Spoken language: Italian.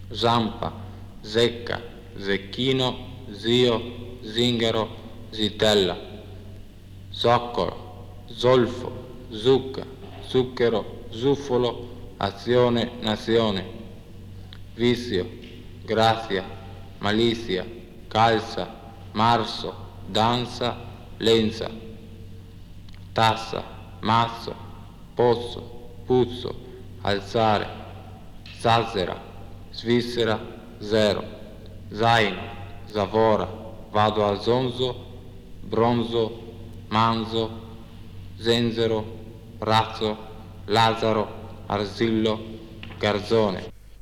Zampa, Zecca, Zecchino, Zio, Zingaro, Zitella, Zoccolo, Zolfo, Zucca, Zucchero, Zuffolo, Azione, Nazione, Vizio, Grazia, Malizia, Calza, Marso, Danza, Lenza, Tassa, Mazzo, Pozzo, Puzzo, Alzare, Zazzera, Svizzera, Zero, Zaino, Zavora, Vado al Zonzo, Bronzo, Manzo, Zenzero, Razzo, Lazzaro, Arzillo, Garzone.